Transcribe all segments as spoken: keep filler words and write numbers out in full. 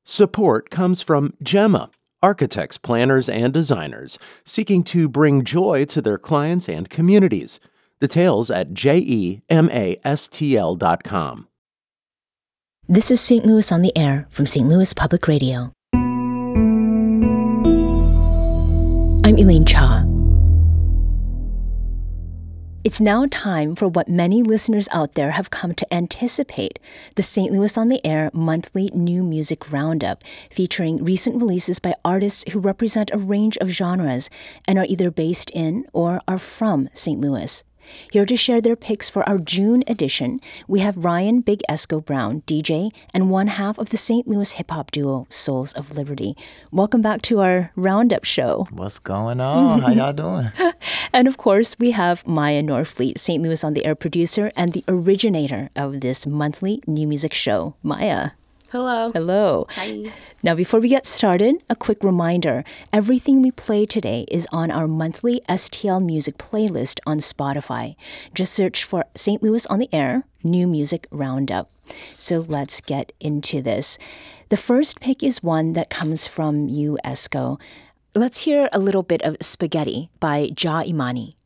Support comes from Gemma, architects, planners, and designers seeking to bring joy to their clients and communities. Details at gemastl dot com. This is Saint Louis on the Air from Saint Louis Public Radio. I'm Elaine Cha. It's now time for what many listeners out there have come to anticipate, the Saint Louis on the Air monthly new music roundup, featuring recent releases by artists who represent a range of genres and are either based in or are from Saint Louis. Here to share their picks for our June edition, we have Ryan Big Esco Brown, D J, and one half of the Saint Louis hip-hop duo Souls of Liberty. Welcome back to our Roundup show. What's going on? How y'all doing? And of course, we have Maya Norfleet, Saint Louis on the Air producer and the originator of this monthly new music show. Maya. Hello. Hello. Hi. Now, before we get started, a quick reminder. Everything we play today is on our monthly S T L Music playlist on Spotify. Just search for Saint Louis on the Air, New Music Roundup. So let's get into this. The first pick is one that comes from you, Esco. Let's hear a little bit of Spaghetti by Ja Imani.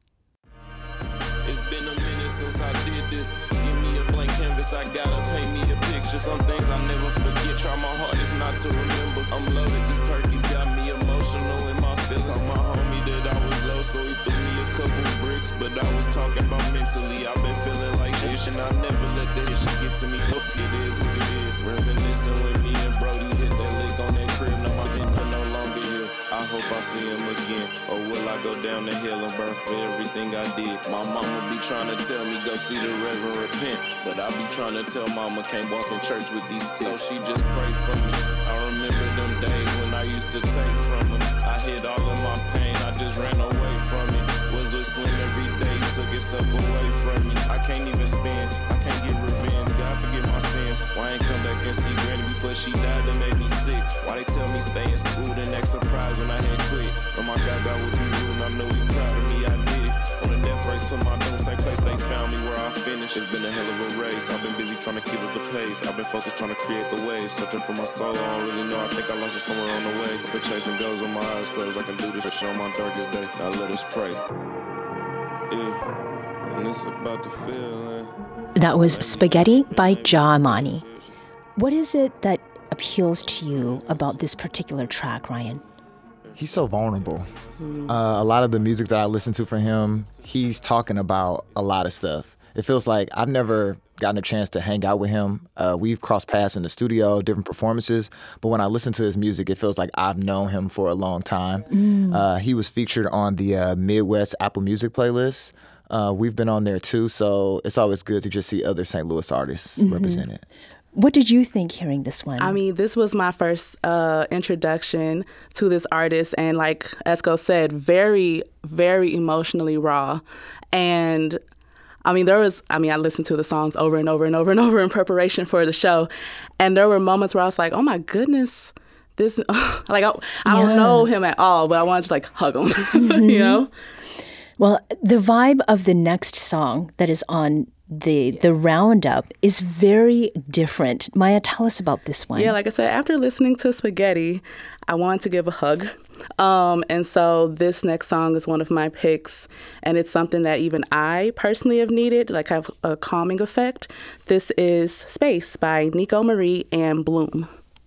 It's been a minute since I did this. Give me a blank canvas, I gotta paint me a picture. Some things I never forget, try my hardest not to remember. I'm loaded, these perkies got me emotional in my feelings. My homie that I was low, so he threw me a couple bricks. But I was talking about mentally, I've been feeling like this. And I never let that shit get to me. Oof, it is what it is. Reminiscing when me and Brody hit that lick on that crib. Now my hit no longer here. I hope I see him again. Or will I go down the hill and burn for everything I did? My mama be trying to tell me go see the Reverend repent. But I be trying to tell mama can't walk in church with these sticks. So she just pray for me. I remember them days when I used to take from her. I hid all of my pain, I just ran away from it. Was whistling every day, took itself away from me. I can't even spend, I can't get revenge. God forgive my sins. Why I ain't come back and see Granny before she died? That made me sick. Why they tell me stay in school, then act surprised when I had quit? But my God, God would be rude, and I know he proud of me, I did it. On a death race to my doom, same place they found me where I finished. It's been a hell of a race, I've been busy trying to keep up the pace. I've been focused trying to create the wave, searching for my soul, I don't really know, I think I lost it somewhere on the way. I've been chasing goals with my eyes closed, I can do this shit on my darkest day. Now let us pray. Yeah, and it's about to feel. That was Spaghetti by Ja Imani. What is it that appeals to you about this particular track, Ryan? He's so vulnerable. Uh, a lot of the music that I listen to from him, he's talking about a lot of stuff. It feels like I've never gotten a chance to hang out with him. Uh, we've crossed paths in the studio, different performances, but when I listen to his music, it feels like I've known him for a long time. Mm. Uh, he was featured on the uh, Midwest Apple Music playlist. Uh, we've been on there too, so it's always good to just see other Saint Louis artists mm-hmm. represented. What did you think hearing this one? I mean, this was my first uh, introduction to this artist. And like Esco said, very, very emotionally raw. And I mean, there was, I mean, I listened to the songs over and over and over and over in preparation for the show. And there were moments where I was like, oh my goodness, this, like, I, I yeah. don't know him at all, but I wanted to like hug him, mm-hmm. you know? Well, the vibe of the next song that is on the the roundup is very different. Maya, tell us about this one. Yeah, like I said, after listening to Spaghetti, I wanted to give a hug. Um, and so this next song is one of my picks, and it's something that even I personally have needed, like have a calming effect. This is Space by Nico Marie and Bloom.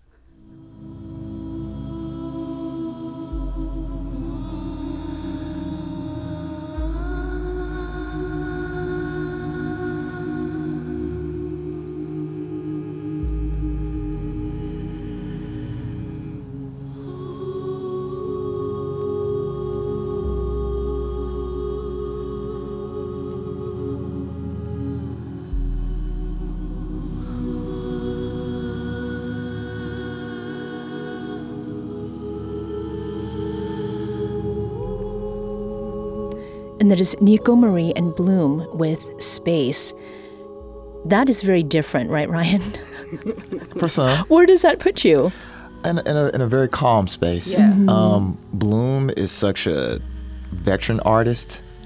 And that is Nico Marie and Bloom with Space. That is very different, right, Ryan? For some. Where does that put you? In, in, a, in a very calm space. Yeah. Mm-hmm. Um, Bloom is such a veteran artist.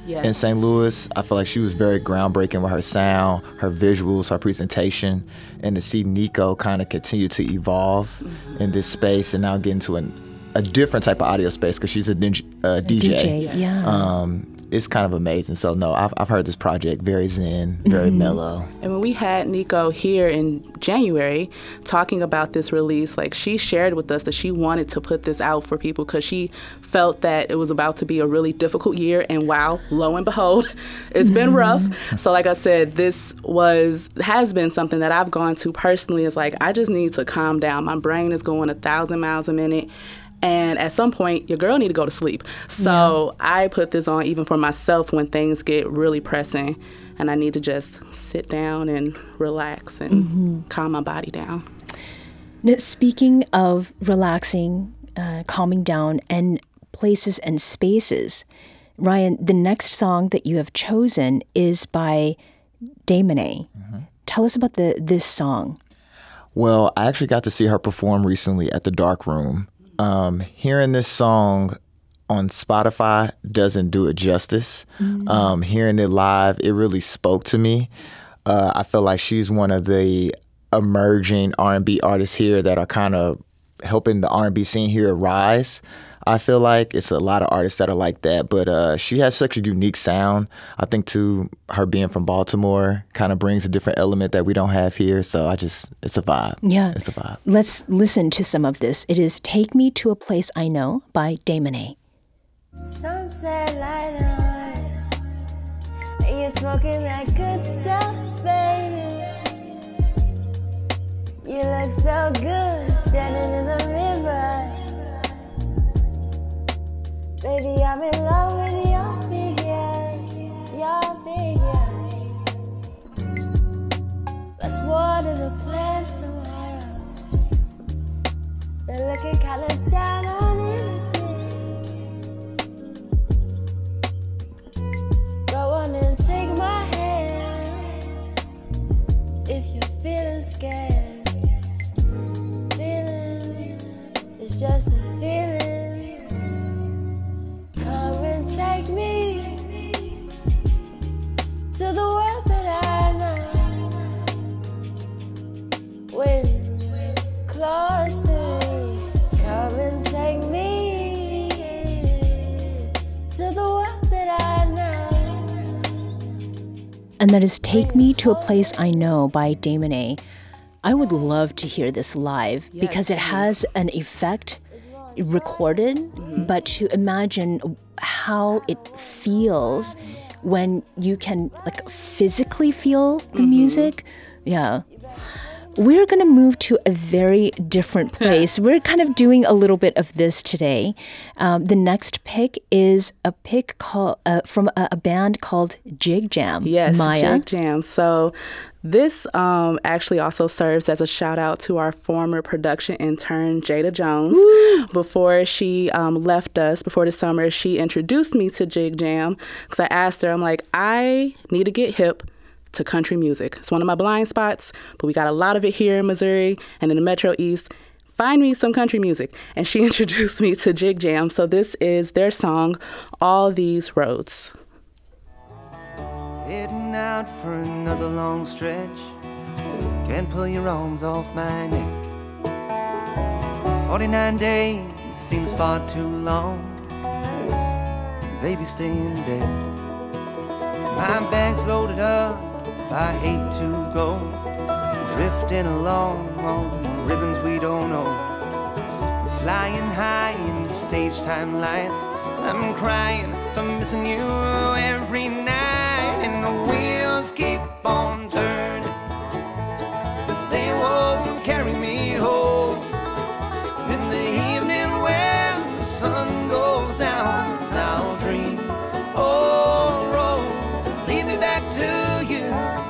yes. in Saint Louis. I feel like she was very groundbreaking with her sound, her visuals, her presentation, and to see Nico kind of continue to evolve mm-hmm. in this space and now get into an, a different type of audio space because she's a, a D J. A D J, yeah. Um, it's kind of amazing. So no, I've, I've heard this project, very zen, very mm-hmm. mellow. And when we had Nico here in January talking about this release, like she shared with us that she wanted to put this out for people because she felt that it was about to be a really difficult year. And wow, lo and behold, it's mm-hmm. been rough. So like I said, this was, has been something that I've gone to personally. It's like, I just need to calm down. My brain is going a thousand miles a minute. And at some point, your girl need to go to sleep. So yeah. I put this on even for myself when things get really pressing and I need to just sit down and relax and mm-hmm. calm my body down. Now, speaking of relaxing, uh, calming down, and places and spaces, Ryan, the next song that you have chosen is by Damone. Mm-hmm. Tell us about the this song. Well, I actually got to see her perform recently at the Dark Room. Um, hearing this song on Spotify doesn't do it justice. Mm-hmm. Um, hearing it live, it really spoke to me. Uh, I feel like she's one of the emerging R and B artists here that are kind of helping the R and B scene here rise. I feel like it's a lot of artists that are like that, but uh, she has such a unique sound. I think, too, her being from Baltimore kind of brings a different element that we don't have here. So I just, it's a vibe. Yeah. It's a vibe. Let's listen to some of this. It is Take Me to a Place I Know by Damone. Sunset light on, and you're smoking that good stuff, baby. You look so good standing in the mirror. Baby, I'm in love with your figure, your figure. Let's water the plants tomorrow. They're looking kinda down on energy. Go on and take my hand if you're feeling scared. Feeling, it's just a feeling. Take me to the world that I know. When close to me, come and take me to the world that I know. And that is Take Me to a Place I Know by Damone. I would love to hear this live yes. because it has an effect recorded, mm-hmm. but to imagine how it feels when you can like physically feel the mm-hmm. music. Yeah. We're going to move to a very different place. We're kind of doing a little bit of this today. Um, the next pick is a pick called uh, from a, a band called Jig Jam. Yes, Maya. Jig Jam. So this um, actually also serves as a shout out to our former production intern, Jada Jones. Woo! Before she um, left us, before the summer, she introduced me to Jig Jam because I asked her, I'm like, I need to get hip to country music. It's one of my blind spots, but we got a lot of it here in Missouri and in the Metro East. Find me some country music. And she introduced me to Jig Jam. So this is their song, All These Roads. Heading out for another long stretch. Can't pull your arms off my neck. forty-nine days seems far too long. Baby, stay in bed. My bag's loaded up, I hate to go. Drifting along on ribbons we don't know. Flying high in the stage time lights. I'm crying for missing you every night. And the wheels keep on turning, but they won't carry me home. In the evening when the sun goes down, I'll dream old roads to lead me back to you.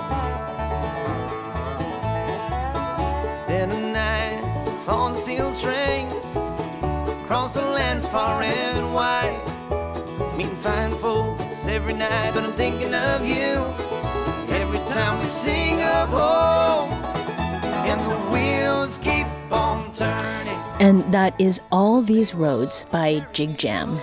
Spending nights on steel strings, across the land far and wide. Meeting fine folks every night, but I'm thinking of you every time we sing of home. And the wheels keep on turning. And that is All These Roads by Jig Jam.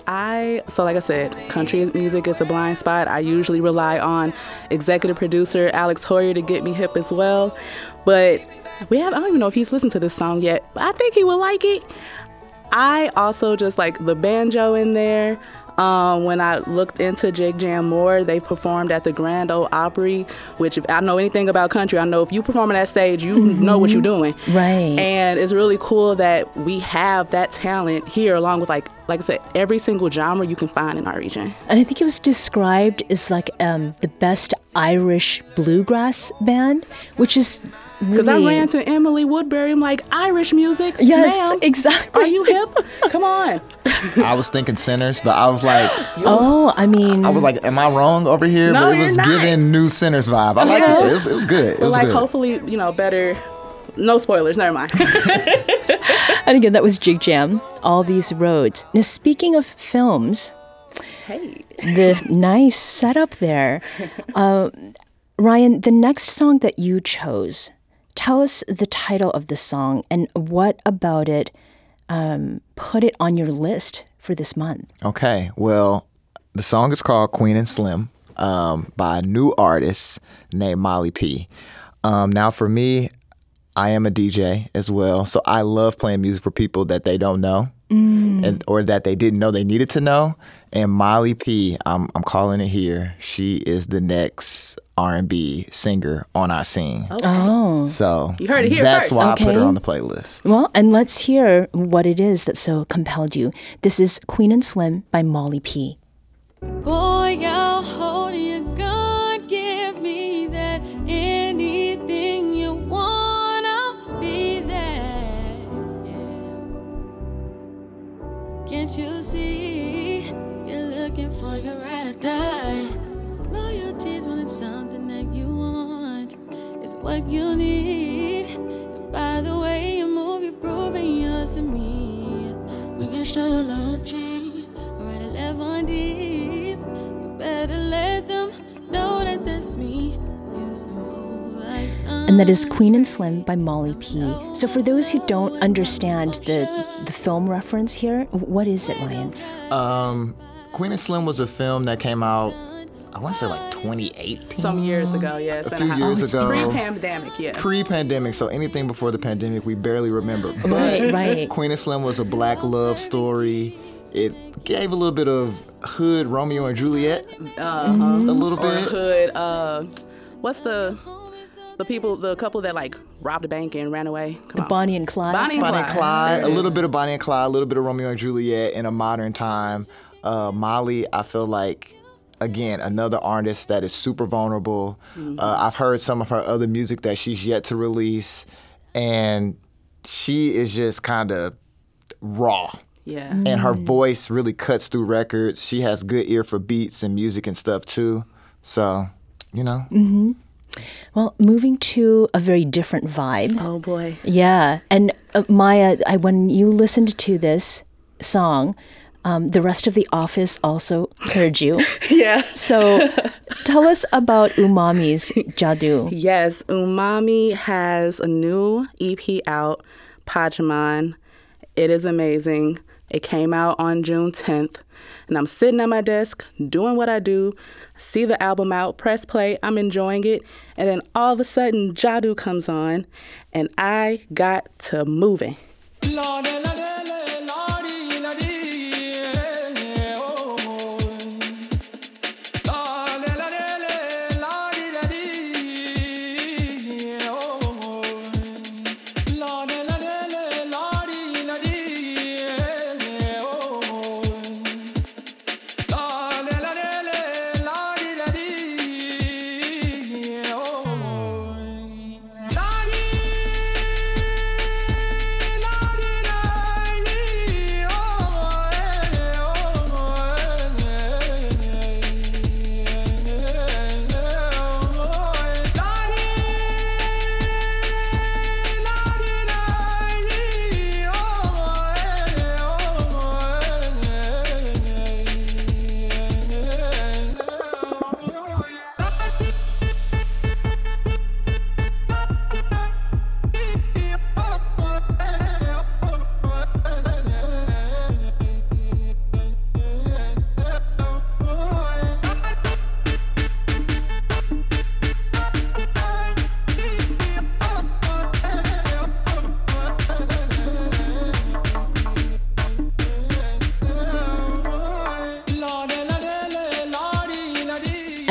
I, so like I said, country music is a blind spot. I usually rely on executive producer Alex Hoyer to get me hip as well. But we have, I don't even know if he's listened to this song yet, but I think he would like it. I also just like the banjo in there. Um, when I looked into Jig Jam more, they performed at the Grand Ole Opry, which if I know anything about country, I know if you perform on that stage, you mm-hmm. know what you're doing. Right. And it's really cool that we have that talent here, along with like, like I said, every single genre you can find in our region. And I think it was described as like um, the best Irish bluegrass band, which is Because really... I ran to Emily Woodbury, I'm like, Irish music? Yes, ma'am, exactly. Are you hip? Come on. I was thinking Sinners, but I was like, oh, I mean, I was like, am I wrong over here? No, but it you're was not. giving new Sinners vibe. I liked Yeah. it. It was, it was good. It But was like, good. hopefully, you know, better. No spoilers, never mind. and again, that was Jig Jam, All These Roads. Now, speaking of films, Hey. the nice setup there. Uh, Ryan, the next song that you chose, tell us the title of the song and what about it um, put it on your list for this month. Okay, well, the song is called Queen and Slim um, by a new artist named Molly P. Um, now, for me, I am a D J as well, so I love playing music for people that they don't know mm. and or that they didn't know they needed to know. And Molly P, I'm I'm calling it here. She is the next R and B singer on I Sing. Okay. Oh. So You heard it here that's first. why Okay. I put her on the playlist. Well, and let's hear what it is that so compelled you. This is Queen and Slim by Molly P. Boy, I'll hold your gun, give me that. Anything you want, I'll be there. Yeah. Can't you see? You're looking for your ride or die. Loyalty's more than something that you want. It's what you need. And by the way you move, you're proving yours to me. We can show loyalty, right at eleven deep. You better let them know that that's me. Used to move like And that is Queen and Slim by Molly P. So for those who don't understand the, the film reference here, what is it, Ryan? Um, Queen and Slim was a film that came out, I want to say like twenty eighteen. Some years ago, yeah. It's A been few hot- years oh, it's ago. Pre-pandemic, yeah. Pre-pandemic, so anything before the pandemic, we barely remember. But Right, right. Queen and Slim was a black love story. It gave a little bit of hood Romeo and Juliet, Uh-huh. a little Or bit. hood, uh, what's the the people, the couple that like robbed a bank and ran away? Come The on. Bonnie and Clyde? Bonnie and Bonnie and Clyde. Clyde, a There it little is. bit of Bonnie and Clyde, a little bit of Romeo and Juliet in a modern time. Uh, Molly, I feel like, again, another artist that is super vulnerable. Mm-hmm. Uh, I've heard some of her other music that she's yet to release, and she is just kind of raw. Yeah. And her voice really cuts through records. She has good ear for beats and music and stuff too. So, you know. Mm-hmm. Well, moving to a very different vibe. Oh boy. Yeah. And uh, Maya, I, when you listened to this song, um, the rest of the office also heard you. Yeah. So tell us about Umami's Jadoo. Yes, Umami has a new E P out, Pajaman. It is amazing. It came out on June tenth, and I'm sitting at my desk doing what I do, see the album out, press play, I'm enjoying it, and then all of a sudden Jadoo comes on, and I got to moving.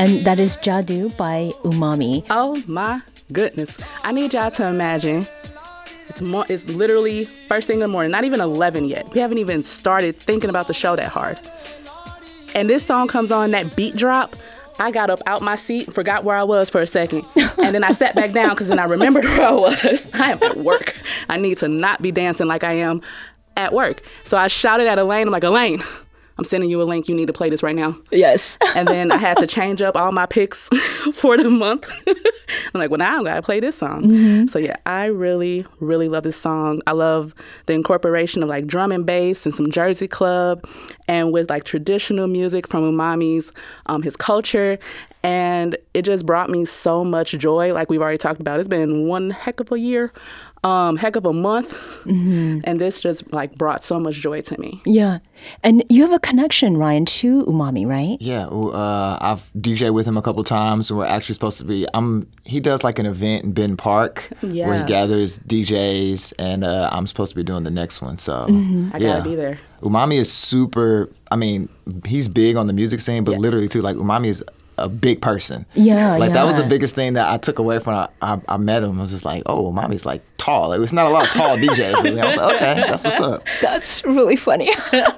And that is Jadoo by Umami. Oh my goodness. I need y'all to imagine it's more, it's literally first thing in the morning, not even eleven yet. We haven't even started thinking about the show that hard. And this song comes on, that beat drop. I got up out my seat, forgot where I was for a second. And then I sat back down because then I remembered where I was. I am at work. I need to not be dancing like I am at work. So I shouted at Elaine. I'm like, Elaine, I'm sending you a link. You need to play this right now. Yes. And then I had to change up all my picks for the month. I'm like, well, now I gotta play this song. Mm-hmm. So yeah, I really, really love this song. I love the incorporation of like drum and bass and some Jersey club, and with like traditional music from Umami's, um, his culture. And it just brought me so much joy. Like we've already talked about, it's been one heck of a year. Um, heck of a month. Mm-hmm. And this just like brought so much joy to me. Yeah. And you have a connection, Ryan, to Umami, right? Yeah. Uh, I've D J'd with him a couple times, and we're actually supposed to be, I'm, he does like an event in Benton Park yeah. where he gathers D Js, and uh, I'm supposed to be doing the next one. So mm-hmm. I yeah. gotta be there. Umami is super, I mean, he's big on the music scene, but yes. literally too, like Umami is a big person. Yeah, Like yeah. that was the biggest thing that I took away from I, I, I met him. I was just like, oh, Mommy's like tall. Like, it's not a lot of tall D Js. Really. I was like, okay, that's what's up. That's really funny.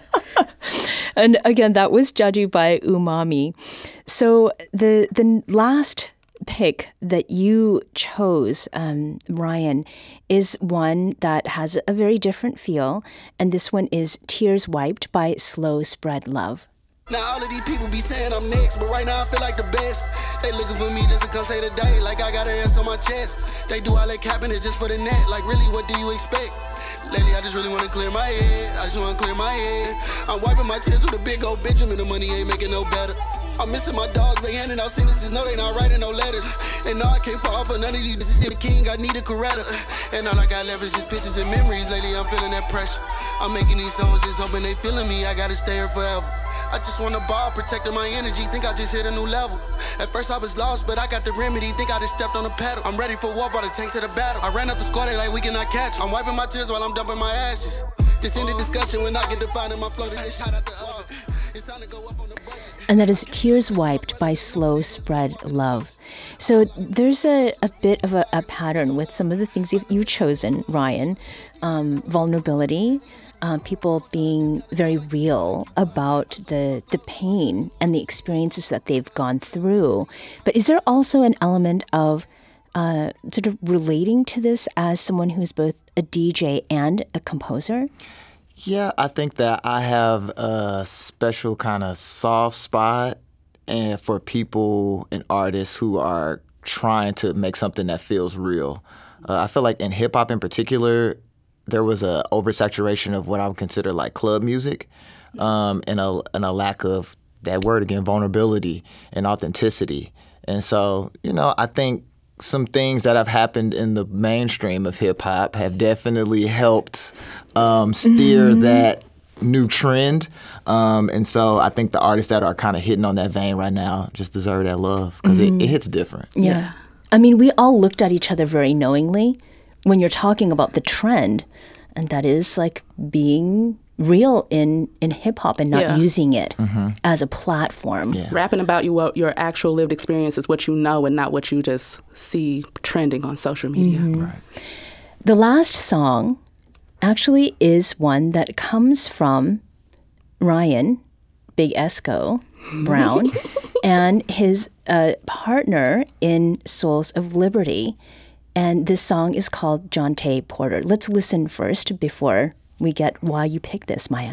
And again, that was Jadoo by Umami. So the the last pick that you chose, um, Ryan, is one that has a very different feel. And this one is Tears Wiped by Slow Spread Love. Now all of these people be saying I'm next, but right now I feel like the best. They looking for me just to come say the day, like I got an S on my chest. They do all that capping, it's just for the net, like really what do you expect? Lately I just really wanna clear my head, I just wanna clear my head. I'm wiping my tears with a big old Benjamin, the money ain't making no better. I'm missing my dogs, they handing out sentences, no they not writing no letters. And no I can't fall for none of these bitches, the king, I need a Coretta. And all I got left is just pictures and memories, lately I'm feeling that pressure. I'm making these songs just hoping they feeling me, I gotta stay here forever. I just want a ball, protecting my energy, think I just hit a new level. At first I was lost, but I got the remedy, think I just stepped on the pedal. I'm ready for war, brought a tank to the battle. I ran up the squad, they like we cannot catch. I'm wiping my tears while I'm dumping my ashes. This ended discussion when I get defined in my flow. Shout out the oven. It's time to go up on the budget. And that is Tears Wiped by Slow Spread Love. So there's a, a bit of a, a pattern with some of the things you've, you've chosen, Ryan. Um, vulnerability. Uh, people being very real about the the pain and the experiences that they've gone through. But is there also an element of uh, sort of relating to this as someone who is both a D J and a composer? Yeah, I think that I have a special kind of soft spot and for people and artists who are trying to make something that feels real. Uh, I feel like in hip-hop in particular, there was a oversaturation of what I would consider like club music, um, and a and a lack of that word again, vulnerability and authenticity. And so, you know, I think some things that have happened in the mainstream of hip hop have definitely helped um, steer mm-hmm. that new trend. Um, and so I think the artists that are kind of hitting on that vein right now just deserve that love because mm-hmm. it, it hits different. Yeah. yeah. I mean, we all looked at each other very knowingly when you're talking about the trend, and that is like being real in, in hip-hop and not yeah. using it mm-hmm. as a platform. Yeah. Rapping about you, what your actual lived experience is, what you know and not what you just see trending on social media. Mm-hmm. Right. The last song actually is one that comes from Ryan, Big Esco Brown, and his uh, partner in Souls of Liberty. And this song is called Jonte Porter. Let's listen first before we get why you picked this, Maya.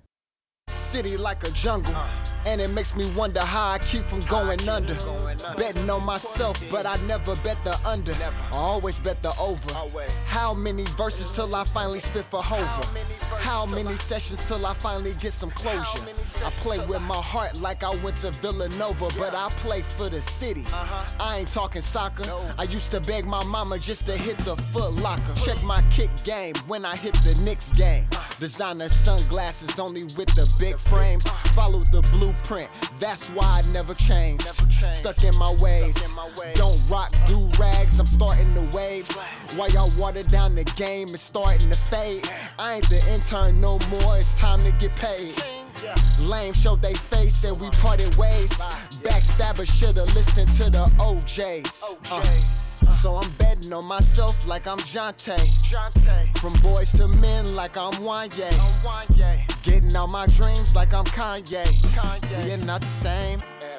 City like a jungle, and it makes me wonder how I keep from going under. Betting on myself, but I never bet the under. I always bet the over. How many verses till I finally spit for Hova? How many sessions till I finally get some closure? I play with my heart like I went to Villanova, but I play for the city. I ain't talking soccer. I used to beg my mama just to hit the Foot Locker. Check my kick game when I hit the Knicks game. Designer sunglasses only with the big frames. Follow the blueprint, that's why I never change. Stuck in my ways, don't rock do-rags, I'm starting the waves. While y'all water down the game, it's starting to fade. I ain't the intern no more, it's time to get paid. Lame showed they face and we parted ways. Backstabber should've listened to the O Js. Uh, so I'm betting on myself like I'm Jonte. From boys to men like I'm Wanye. Getting out my dreams like I'm Kanye. We are not the same.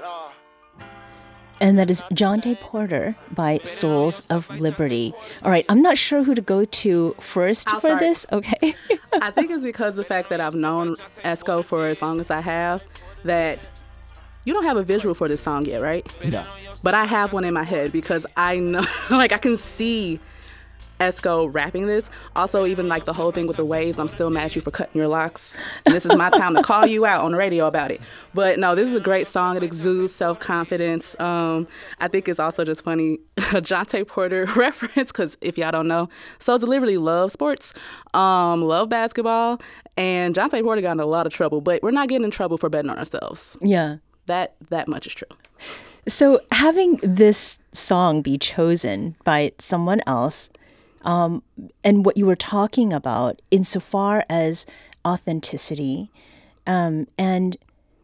And that is Jonte Porter by Souls of Liberty. All right, I'm not sure who to go to first I'll for start. this. Okay. I think it's because of the fact that I've known Esco for as long as I have, that you don't have a visual for this song yet, right? No. But I have one in my head because I know, like, I can see Esco rapping this. Also, even like the whole thing with the waves, I'm still mad at you for cutting your locks. And this is my time to call you out on the radio about it. But no, this is a great song. It exudes self-confidence. Um, I think it's also just funny, a Jonte Porter reference, because if y'all don't know, Souls of Liberty love sports, um, love basketball, and Jonte Porter got in a lot of trouble, but we're not getting in trouble for betting on ourselves. Yeah. That that much is true. So having this song be chosen by someone else, um, and what you were talking about insofar as authenticity, um, and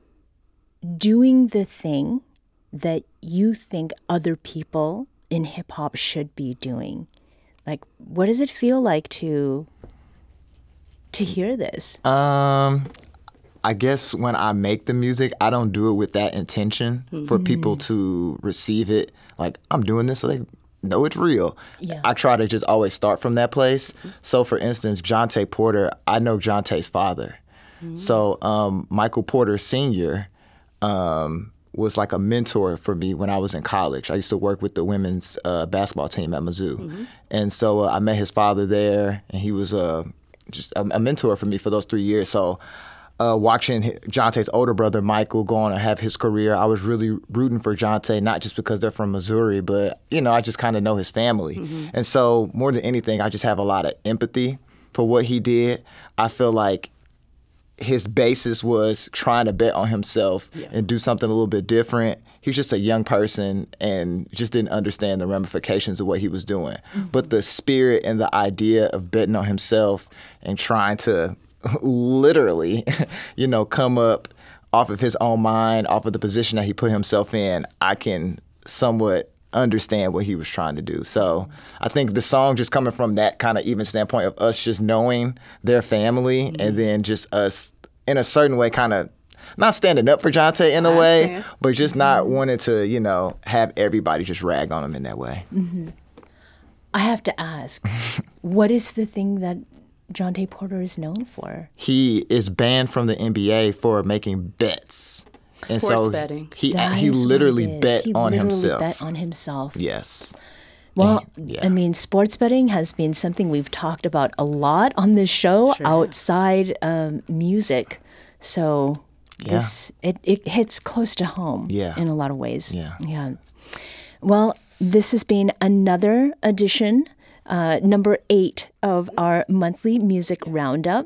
doing the thing that you think other people in hip hop should be doing. Like, what does it feel like to to hear this? Um, I guess when I make the music, I don't do it with that intention mm-hmm. for people to receive it. Like, I'm doing this, so they know it's real. Yeah. I try to just always start from that place. So, for instance, Jonte Porter, I know Jonte's father. Mm-hmm. So, um, Michael Porter Senior um, was like a mentor for me when I was in college. I used to work with the women's uh, basketball team at Mizzou. Mm-hmm. And so uh, I met his father there, and he was uh, just a, a mentor for me for those three years. So, Uh, watching Jonte's older brother, Michael, go on and have his career, I was really rooting for Jonte, not just because they're from Missouri, but, you know, I just kind of know his family. Mm-hmm. And so more than anything, I just have a lot of empathy for what he did. I feel like his basis was trying to bet on himself yeah. and do something a little bit different. He's just a young person and just didn't understand the ramifications of what he was doing. Mm-hmm. But the spirit and the idea of betting on himself and trying to literally, you know, come up off of his own mind, off of the position that he put himself in, I can somewhat understand what he was trying to do. So I think the song just coming from that kind of even standpoint of us just knowing their family mm-hmm. and then just us in a certain way kind of not standing up for Jonte in a way, but just mm-hmm. not wanting to, you know, have everybody just rag on him in that way. Mm-hmm. I have to ask, what is the thing that Jonte Porter is known for? He is banned from the N B A for making bets. And Sports so betting. He That he is literally what it is. bet he on literally himself. bet on himself. Yes. Well, And, yeah. I mean, sports betting has been something we've talked about a lot on this show Sure. outside um, music. So Yeah. this it, it hits close to home Yeah. in a lot of ways. Yeah. Yeah. Well, this has been another edition, uh, number eight of our monthly music roundup.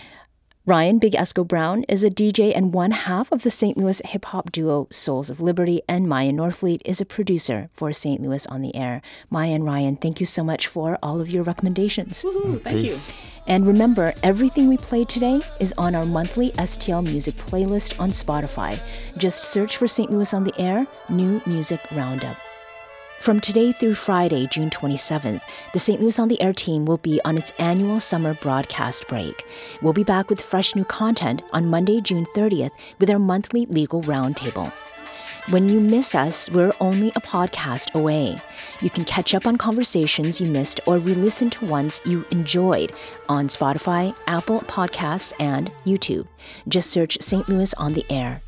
Ryan Big Esco Brown is a D J and one half of the Saint Louis hip-hop duo Souls of Liberty, and Maya Norfleet is a producer for Saint Louis on the Air. Maya and Ryan, thank you so much for all of your recommendations. Woohoo, thank Peace. you. And remember, everything we played today is on our monthly S T L Music playlist on Spotify. Just search for Saint Louis on the Air, New Music Roundup. From today through Friday, June twenty-seventh, the Saint Louis on the Air team will be on its annual summer broadcast break. We'll be back with fresh new content on Monday, June thirtieth, with our monthly legal roundtable. When you miss us, we're only a podcast away. You can catch up on conversations you missed or re-listen to ones you enjoyed on Spotify, Apple Podcasts, and YouTube. Just search Saint Louis on the Air.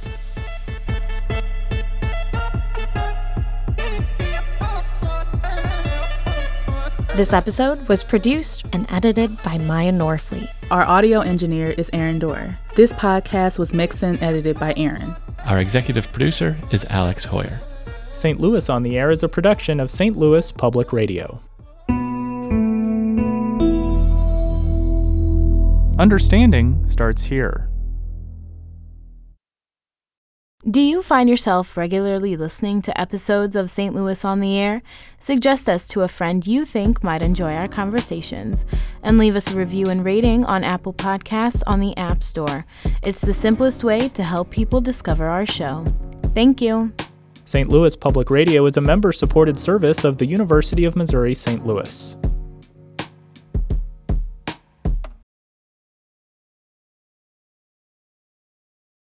This episode was produced and edited by Maya Norfleet. Our audio engineer is Aaron Dorr. This podcast was mixed and edited by Aaron. Our executive producer is Alex Hoyer. Saint Louis on the Air is a production of Saint Louis Public Radio. Understanding starts here. Do you find yourself regularly listening to episodes of Saint Louis on the Air? Suggest us to a friend you think might enjoy our conversations, and leave us a review and rating on Apple Podcasts on the App Store. It's the simplest way to help people discover our show. Thank you. Saint Louis Public Radio is a member-supported service of the University of Missouri Saint Louis.